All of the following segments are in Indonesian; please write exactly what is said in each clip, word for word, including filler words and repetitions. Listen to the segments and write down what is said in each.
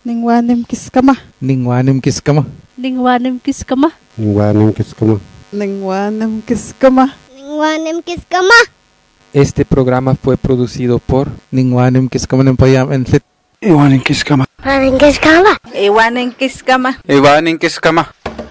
Ningwanim kiskama. Ningwanim kiskama. Ningwanim kiskama. Ningwanim kiskama. Ningwanim kiskama. Ningwanim kiskama. Este programa fue producido por Ningwanim Kiskama Nempayam en Fit. Iwanin kiskama. Iwanin kiskama. Iwanin kiskama. Iwanin kiskama.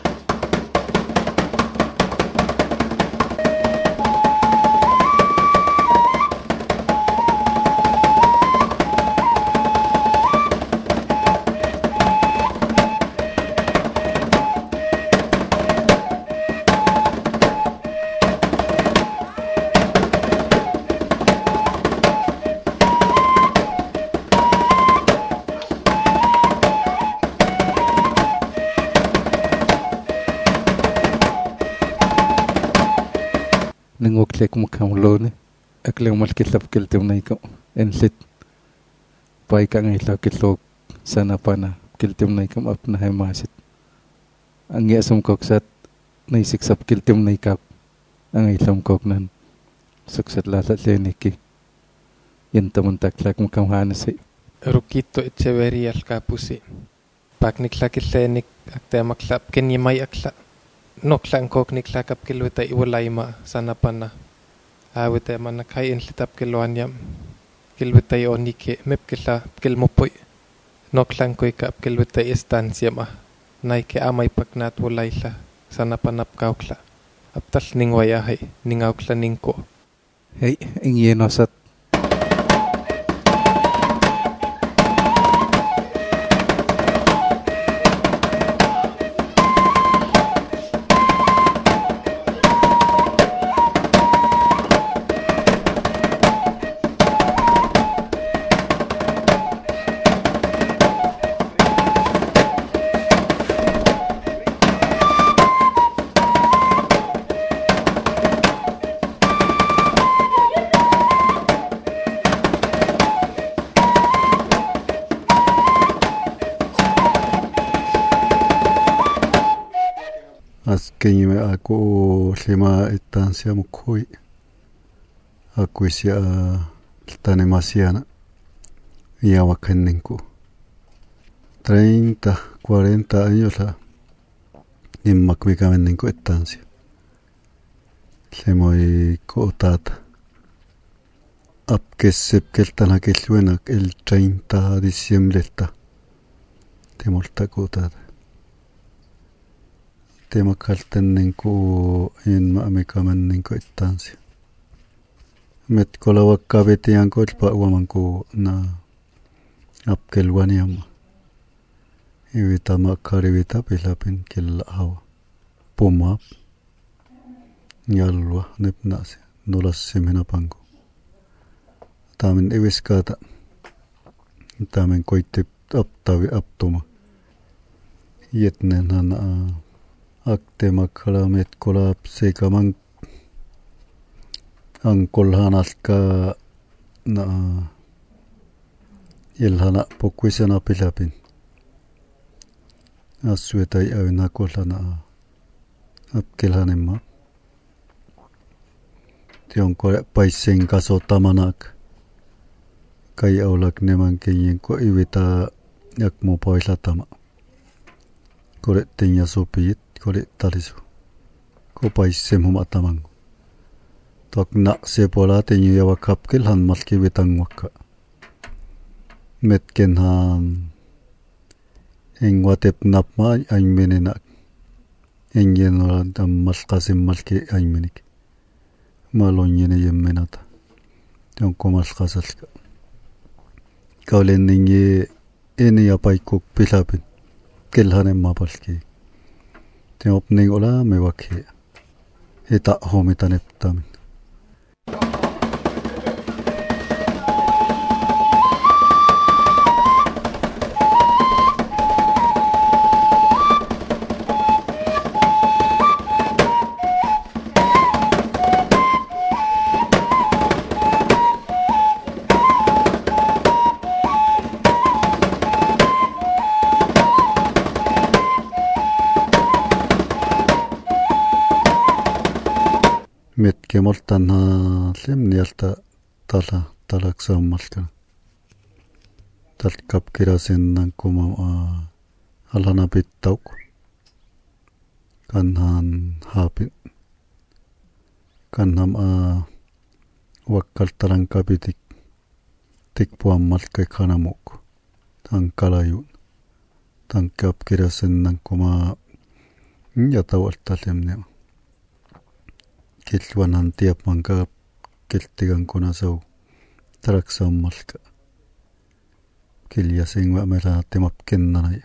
Ningok mukamulone akle malkitlap kiltem naiko en Fit. Paika ngailaw kitlog sana pana kiltem naikam apna hay masit. Ang yasam koksat naisiksap kiltem naikap ang ilam koknan suksat latat leniki yantaman taklak mukamhanasi. Rukito Echeverria alkapusi pakniklakillenik aktemaklap kenyimay akla noklang kok niklakap kilwita iwalaima sana pana awite manakay inlitap kilwanyam kilwita onike mepkila kilmopoy noklang koy kap kilwita istansiama naike amay paknat walayla sana panap kaukla aptal ningwayahay ningaukla ningko. Hey, ingyenosat Askenyime aku lima estancia mukhui aku isia tanemasiana y awakeninku treinta cuarenta años la nimmakvikameninku estancia lemoy kootata apkessep keltana kelluenak el treinta de diciembre ta temolta kootata tema kaltenninku in maamikamaninku estancia met kolawakabetianko ilpauamanku na apkelwaniama iwitama karivita pilapin killahawa pumap yalwa nepnasi nulassimhinapanku tamin iwiskata tamin koittip aptavi aptuma yetnen hana akte kalamet kolap sekaman angkolhanalka na ilhana pokwisana pilapin asuetai awina kolhana apkelhanema tion kore paisen kaso tamanak kai aulak neman kenyen ko iwita yakmo poisatama kore tenya sopit kore talisu ko paisem humatamang tok na se pola tenyu yawa kapkel han malki witang wakka metken han engwatep napma aymenenak engenora dam malqasim malki aymenik malonyene yemmenata tion ko malqasalka kaulenninge eni apaikok pilapin kelhanem mapalki te opening ola me wakhe eta hometaneptamin met kemoltan ha lem nialta tala talaksammalka talkap kirasennan kuma alana bittauk kanhan hapit kanham a wakkal talan kapitik tikpuan malkai kanamuk tan kalayun tan kap kirasennan kuma yatawaltalemnema kilwanan tiap mangka kiltigan kunasau taraksammalka kilyasin wa mera temapkennanay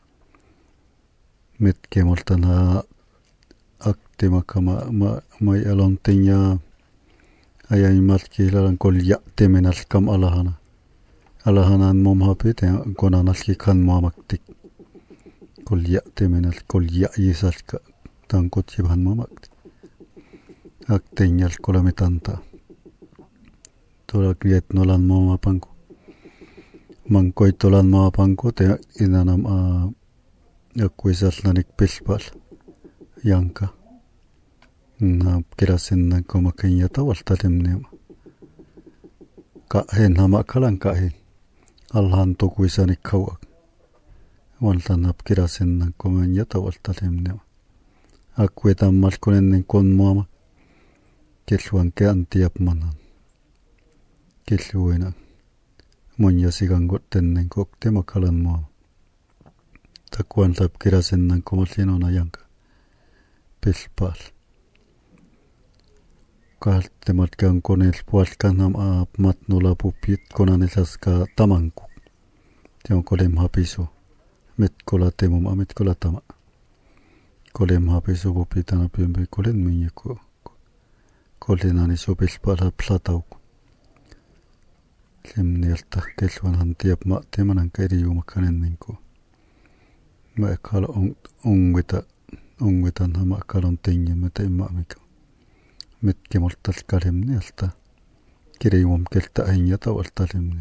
mitkemoltana aktimakama ma mai alontinya ayay malkilalan kolya temenal kam alahana alahanan momhapit konanalki kan mamaktik kolya temenal kolya yisalka tankotibhan mamaktik aktenyal kolamitanta tolak liet nolan mamapanku mangkoi tolan mamapanku te inanam a akkuisalnanik pilpal yanka na kirasennan komakenya tawaltalemnema ka hen hama kalan ka hen alhan tokuisanik kawak waltanap kirasennan komenya tawaltalemnema akkuetan malkunennen kon muama killuan ke antiap manan killuina monya sigangot tennen kokte makalan mo takuan lap kirasennan komallinona yanka pilpal kaltemat kan konel pualkan ham a matnula pupit konanilaska tamanku tion kolem hapisu met kola temum amet kola tama kolem hapisu pupitana pimbe kolen minyeko kolinani sopilpala platauk lemnielta kelwan hantiap ma temanan kairiumakanenninku ma kala ongwita ongwitan hama kalon tinnyemmeta immamika mitkemoltal kalemnielta kiriumam kelta ainya tawaltalemni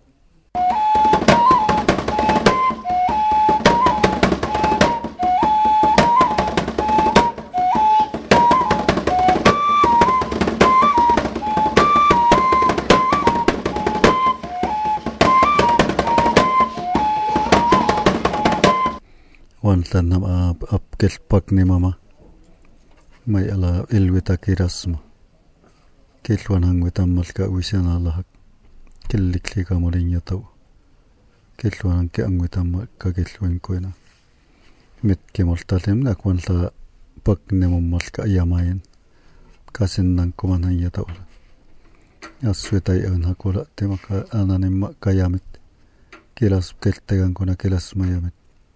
wantanam ab apkel pakni mama may ala ilwita kirasma kilwan hangwitan malka uisana lahak killiklika molinya taw kilwan ke angwitan malka kilwen koina mitkemoltalemna kwanla pakni malka yamayen kasinnan kumanan yatawla aswetai anha kola temaka ananim kayamit kilas keltegan kona kilas mayamit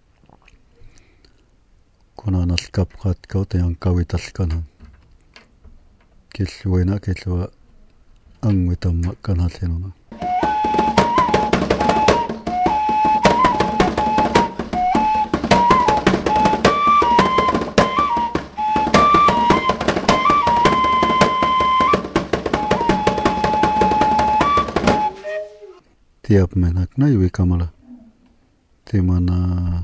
konanal kapqat kauteyan kawitalkanan killuina kilwa angwitamma kanallenuna tiap menak na iwi kamala timana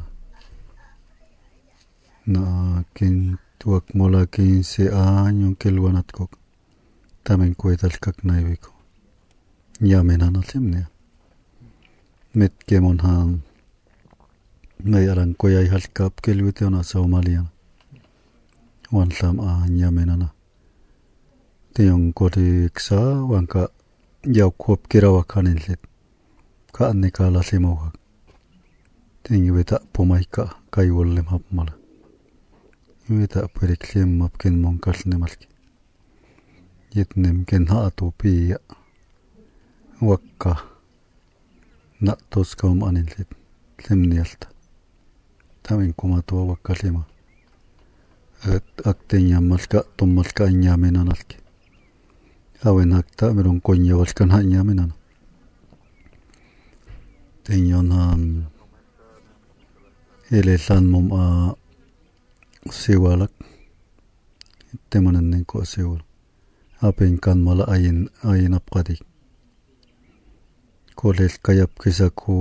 na kin tuak mola quince años kilwanat kok tamen kuetal kak naibiko yamen lemne met kemon han mayaran koyay halkap kelwiteona Somalia wan lam a yamenana tiong kodiksa wanka yaw kop kirawa kanenlet ka anne kala limawak tingi weta pomaika kay wollem hapmala weta periklim mapkin monkal nemalki yetnem ken haatu piya wakka na toskam anenlet lemnialta tamen kumatua wakka lima akteña malka tommalka ñamenanalki awen akta meron koña walkan ha ñamenana teñonan elelan mom a siwalak temanen ko siwal apen kan mala ayin ayin apqadi kolel kayap kisaku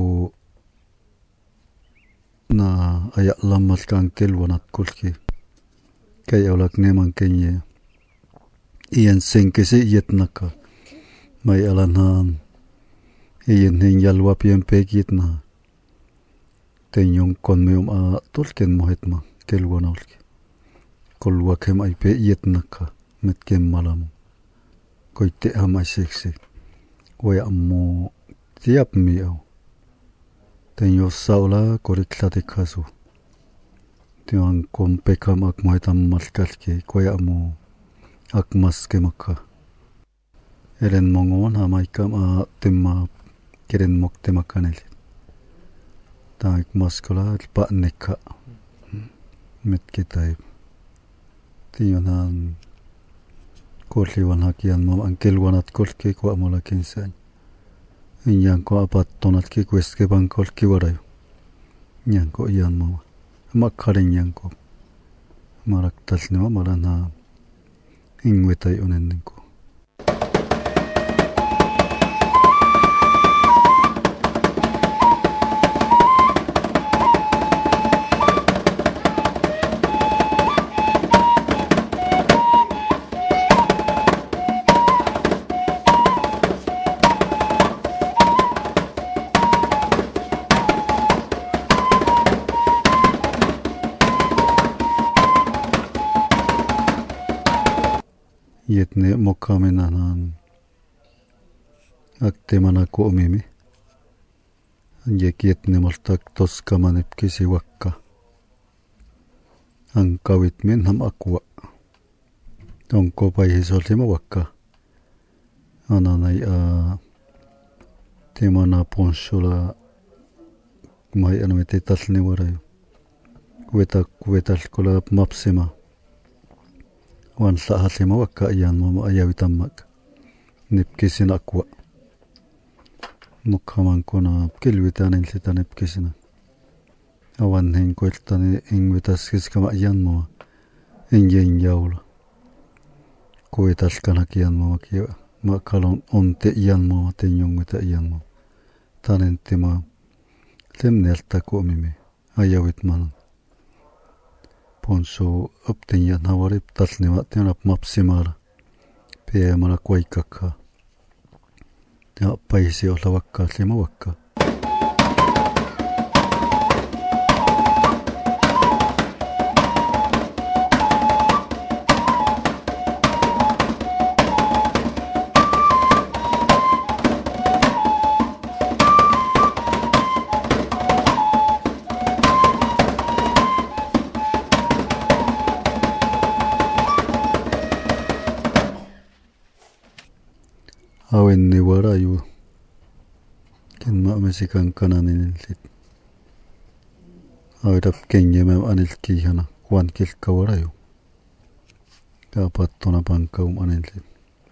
na aya lamal kan kelwanat kulki kay awlak neman kenye iyan senkese yetnaka may alanan iyan hing yalwa piyan pekit na tenyong kon meum a tolken mohet ma kelwa nolki kolwa kem ay pe iyet naka met kem malamu koite ham ay seksi waya mo tiap mi au tenyo saula koriklate kasu tiang kom pekam ak mohetam malkalki koya mo ak maske maka elen mongon hamay kam a timma keren mok temakanel taik maskola pa neka met kitay tiyonan kolliwan hakian mam ankelwanat kolki ko amola kinsan inyan ko apat tonat ki kueske ban kolki warayo nyan ko iyan mama makkarin yan ko maraktas nima marana ingwetay unen ko yetne mokamenanan aktemana ko umimi yek yetne maltak toskamanep kisi wakka ankawit min ham akwa onko paihisoltima wakka ananay a temana ponsula may anamitital ni warayo wetak wetal kula mapsima wan sa halima wakka iyan mama ayawitammak nipkisin akwa mukhaman kona kilwitanin sita nipkisina awan hen kweltani ingwitas kiskama iyan mama inye inyawla kuwital kanak iyan mama kiwa makalon onte iyan mama tenyongwita iyan mama tanen tima lemnelta ko mimi ayawit manan ponso uptinya nawarip talnima tianap mapsimara pe mara kwaikaka ya paisi ola wakka lima wakka awen ni warayu ken ma mesikan kananin lit awedap kenye mem anil kihana kwan kil kawarayu kapat tona bangkaum anil lit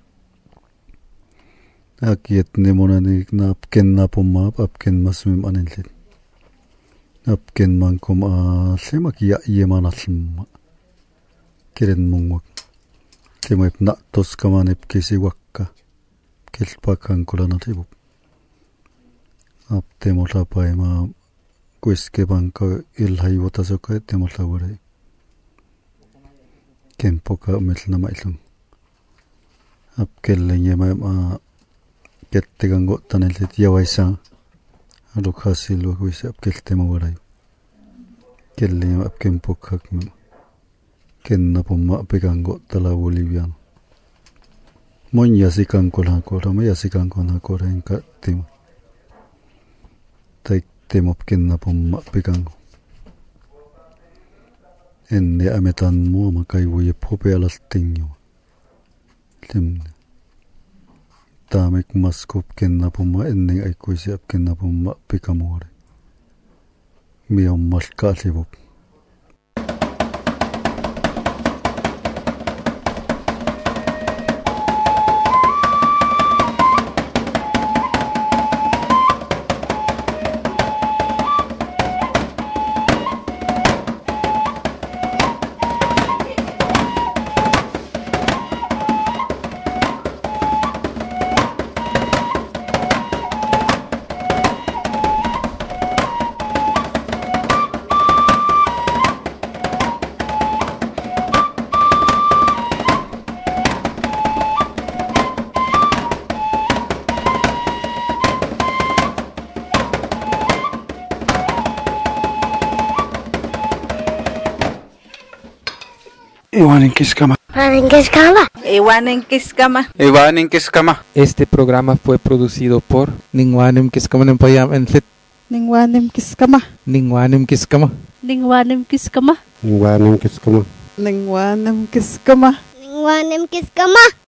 akiet ni monani nap ken napumap ap ken masmim anil lit ap ken mankum a semak ya yemanasma keren mungwak kemep na tos kamanip kisi wakka kilpakan kulana ribuk ap temola paima kueske banka ilhai watasoka temola ware kempoka melna mailung ap kellenge ma ma kettegango tanelit yawaisa alo khasil wa kuis ap keltema ware kellenge ap kempoka kenna pomma pegango tala boliviano mon yasikan kola kola ma yasikan kona kola enka tim tai temop kenna pomma pegango enne ametan mo makai wo ye pope alastinyo lim tamek maskop kenna pomma enne ai kuisi ap kenna pomma pekamore mi on malka libok Iwanin kiskama. Iwanin kiskama. Iwanin kiskama. Iwanin kiskama. Este programa fue producido por Ningwanim kiskama ng payam enlit. Ningwanim kiskama. Ningwanim kiskama. Ningwanim kiskama. Iwanin kiskama. Ningwanim kiskama. Ningwanim kiskama.